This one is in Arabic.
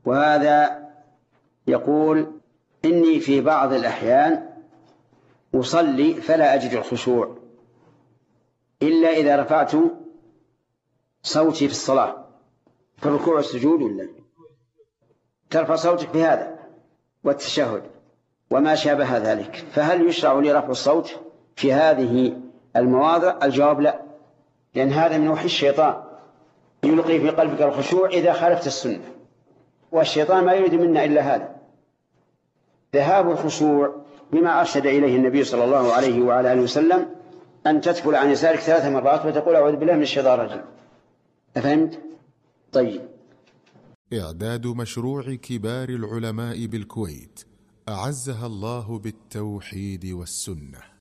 وهذا يقول إني في بعض الأحيان أصلي فلا أجد الخشوع إلا إذا رفعت صوتي في الصلاة في الركوع والسجود، ولا ترفع صوتك بهذا والتشهد وما شابه ذلك، فهل يشرع لي رفع الصوت في هذه المواضع؟ الجواب لا، لأن هذا من وحي الشيطان يلقي في قلبك الخشوع إذا خالفت السنة، والشيطان ما يريد منا إلا هذا، ذهاب الخشوع بما أرشد إليه النبي صلى الله عليه وعلى آله وسلم، أن تتفل عن يسارك 3 مرات وتقول أعوذ بالله من الشيطان الرجيم. أفهمت؟ طيب. إعداد مشروع كبار العلماء بالكويت أعزها الله بالتوحيد والسنة.